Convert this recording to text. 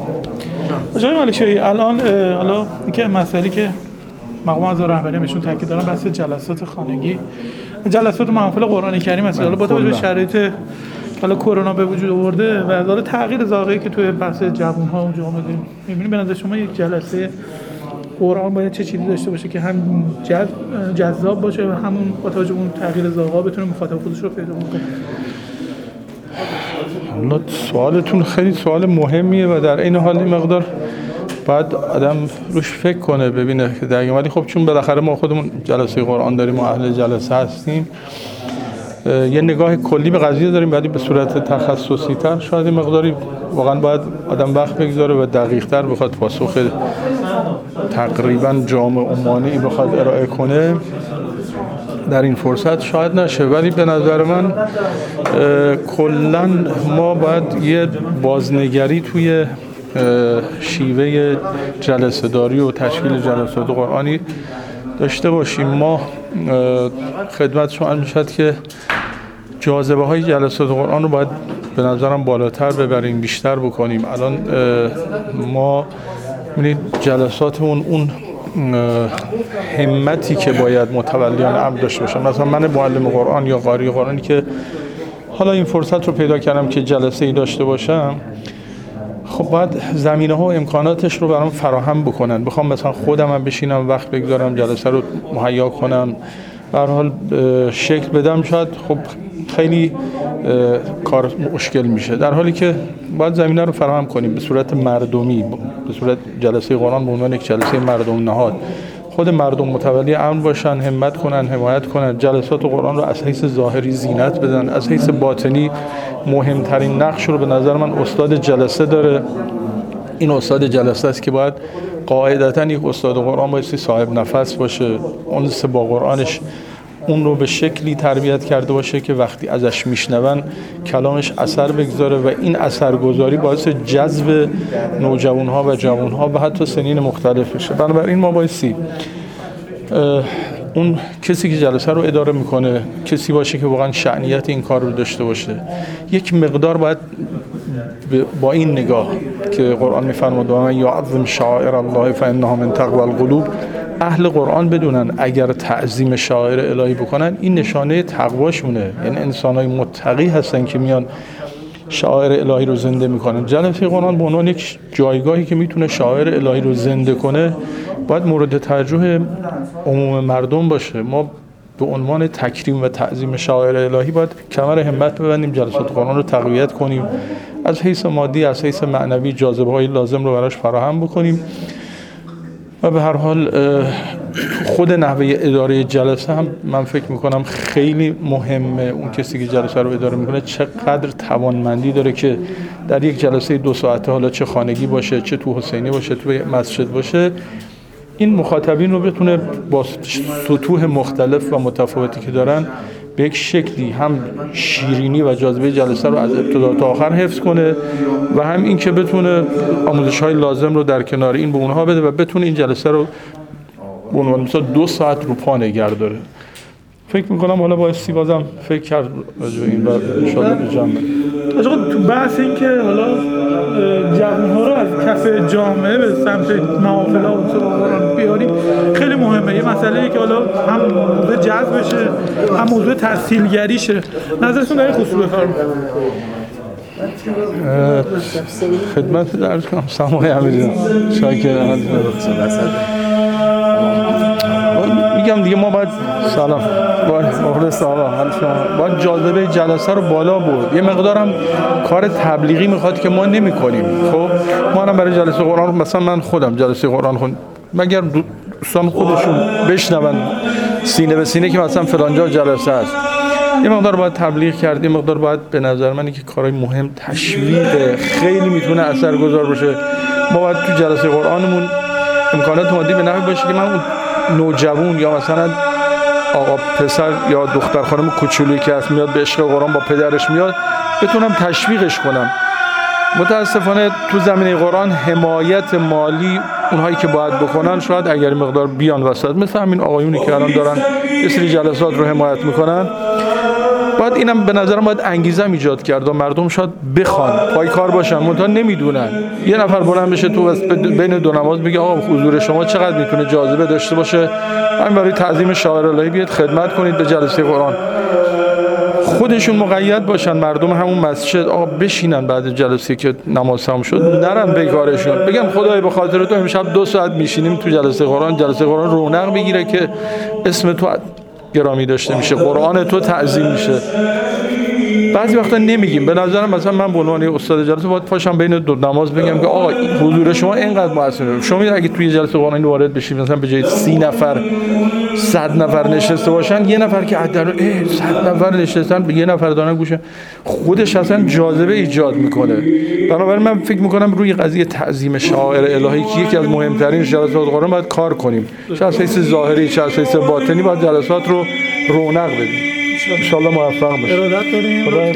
آقای مالک‌شاهی الان حالا اینکه مسئله که مقام از رهبری بهشون تاکید دارن بحث جلسات خانگی، جلسات محافل قرآن کریم است. حالا با توجه به شرایط حالا کرونا به وجود آورده و حالا تغییر ظاهری که توی بحث جوان‌ها و جامعه می‌بینیم، به نظر شما یک جلسه قرآن باید چه چیزی داشته باشه که هم جذاب باشه و همون با توجه به اون تغییر ظاهر بتونه مخاطب خودش رو پیدا کنه؟ حالا سوالتون خیلی سوال مهمیه و در این حال این مقدار باید آدم روش فکر کنه ببینه که در ولی خب چون بالاخره ما خودمون جلسه قرآن داریم و اهل جلسه هستیم، یه نگاه کلی به قضیه داریم، ولی به صورت تخصصی تر شاید این مقداری واقعا باید آدم وقت بگذاره و دقیق تر بخواد پاسخ تقریبا جامع و مانعی بخواد ارائه کنه در این فرصت شاید نشه. ولی به نظر من کلاً ما باید یه بازنگری توی شیوه جلسه داری و تشکیل جلسات قرآنی داشته باشیم. ما خدمت شما میشد که جاذبه های جلسات قرآن رو باید به نظرم بالاتر ببریم، بیشتر بکنیم. الان ما می‌بینید جلساتمون اون همتی که باید متولیان امر داشته باشن. مثلا من معلم قرآن یا قاری قرآنی که حالا این فرصت رو پیدا کردم که جلسه ای داشته باشم، خب باید زمینه ها و امکاناتش رو برام فراهم بکنن. بخوام مثلا خودم هم بشینم وقت بگذارم جلسه رو مهیا کنم، به هر حال شکل بدم، شاید خب خیلی کار مشکل میشه، در حالی که باید زمینه رو فراهم کنیم به صورت مردمی، به صورت جلسه قرآن به عنوان یک جلسه مردم نهاد، خود مردم متولی امر باشن، همت کنن، حمایت کنن، جلسات قرآن رو از حیث ظاهری زینت بدن، از حیث باطنی مهمترین نقش رو به نظر من استاد جلسه داره. این استاد جلسه است که باید قاعدتاً یک استاد قرآن باید صاحب نفس باشه، انس با قرآنش اون رو به شکلی تربیت کرده باشه که وقتی ازش میشنون کلامش اثر بگذاره و این اثرگذاری باعث جذب نوجوانها و جوانها و حتی سنین مختلف بشه. بنابراین ما بایستی اون کسی که جلسه رو اداره میکنه کسی باشه که واقعا شأنیت این کار رو داشته باشه. یک مقدار باید با این نگاه که قرآن میفرماید و من یعظم شعائر الله فانها من تقوی القلوب، اهل قرآن بدونن اگر تعظیم شعائر الهی بکنن این نشانه تقواشونه، یعنی انسانای متقی هستن که میان شعائر الهی رو زنده میکنن. جلسه قرآن به عنوان یک جایگاهی که میتونه شعائر الهی رو زنده کنه باید مورد توجه عموم مردم باشه. ما به عنوان تکریم و تعظیم شعائر الهی باید کمر همت ببندیم، جلسات قرآن رو تقویت کنیم، از حیث مادی از حیث معنوی جاذبه های لازم رو براش فراهم بکنیم و به هر حال خود نحوه اداره جلسه هم من فکر میکنم خیلی مهمه. اون کسی که جلسه رو اداره میکنه چقدر توانمندی داره که در یک جلسه 2 ساعته، حالا چه خانگی باشه چه تو حسینی باشه تو مسجد باشه، این مخاطبین رو بتونه با سطوح مختلف و متفاوتی که دارن به یک شکلی هم شیرینی و جاذبه جلسه رو از ابتدا تا آخر حفظ کنه و هم این که بتونه آموزش‌های لازم رو در کنار این به اونها بده و بتونه این جلسه رو به عنوان مثلا 2 ساعت رو پا نگه داره. فکر میکنم حالا بایستی بازم فکر کرد راجع این و انشاءالله به جمع. آقا تو بحث این که حالا جوان‌ها رو از کف جامعه به سمت محافل‌ها و قرآن بیاریم خیلی مهمه. یه مسئله‌ای که حالا هم موضوع جذب بشه هم موضوع تحصیلگری شه. نظرتون در این خصوص بفرمایید. خدمت درس کنم سماعی امیدوارم شاکرم. میگم دیگه ما باید سلام مخلص آقا باید جاذبه جلسه رو بالا برد. یه مقدارم کار تبلیغی میخواد که ما نمی کنیم. خب ما هم برای جلسه قرآن مثلا من خودم جلسه قرآن خون مگر دوستان خودشون بشنون سینه به سینه که مثلا فلانجا جلسه است، یه مقدار باید تبلیغ کرد، یه مقدار باید به نظر من که کارهای مهم تشویق خیلی میتونه اثرگذار باشه. ما باید تو جلسه قرآنمون امکانات مادی به نحوی باشه که من اون نوجوان یا مثلا آقا پسر یا دختر خانم کوچولویی که هست میاد به عشق قرآن با پدرش میاد بتونم تشویقش کنم. متاسفانه تو زمینه قرآن حمایت مالی اونهایی که باید بکنن شاید اگر مقدار بیان وسط، مثل همین آقایونی که الان دارن یه سری جلسات رو حمایت میکنن، بعد اینم به نظرم باید انگیزه ایجاد کرد و مردم شاید بخوان پای کار باشن منتها نمیدونن. یه نفر بلند بشه تو بین دو نماز میگه آقا حضور شما چقدر میتونه جاذبه داشته باشه، همین برای تعظیم شاعر الهی بیاد خدمت کنید به جلسه قرآن. خودشون مقید باشن، مردم همون مسجد آقا بشینن بعد جلسه که نماز تموم شد نرن بیکارشون، بگم خدای به خاطر تو امشب 2 ساعت میشینیم تو جلسه قرآن رونق بگیره که اسم تو گرامی داشته میشه، قرآن تو تعظیم میشه. بعضی وقتا نمیگیم. به نظرم مثلا من به عنوان استاد جلسه باید پاشم بین دو نماز بگم که آقا حضور شما اینقدر موثره. شما اگه توی جلسه قرآنی وارد بشید مثلا به جای 30 نفر 100 نفر نشسته باشن، یه نفر که عدل 100 نفر نشستن به یه نفر دارن گوشه، خودش اصلا جاذبه ایجاد میکنه. بنابراین من فکر میکنم روی قضیه تعظیم شعائر الهی که یکی از مهمترین جلسات قرآن باید کار کنیم. چه از حیث ظاهری چه از حیث باطنی باید جلسات رو رونق بدیم. ان شاء الله موفق باشید. ارادت داریم.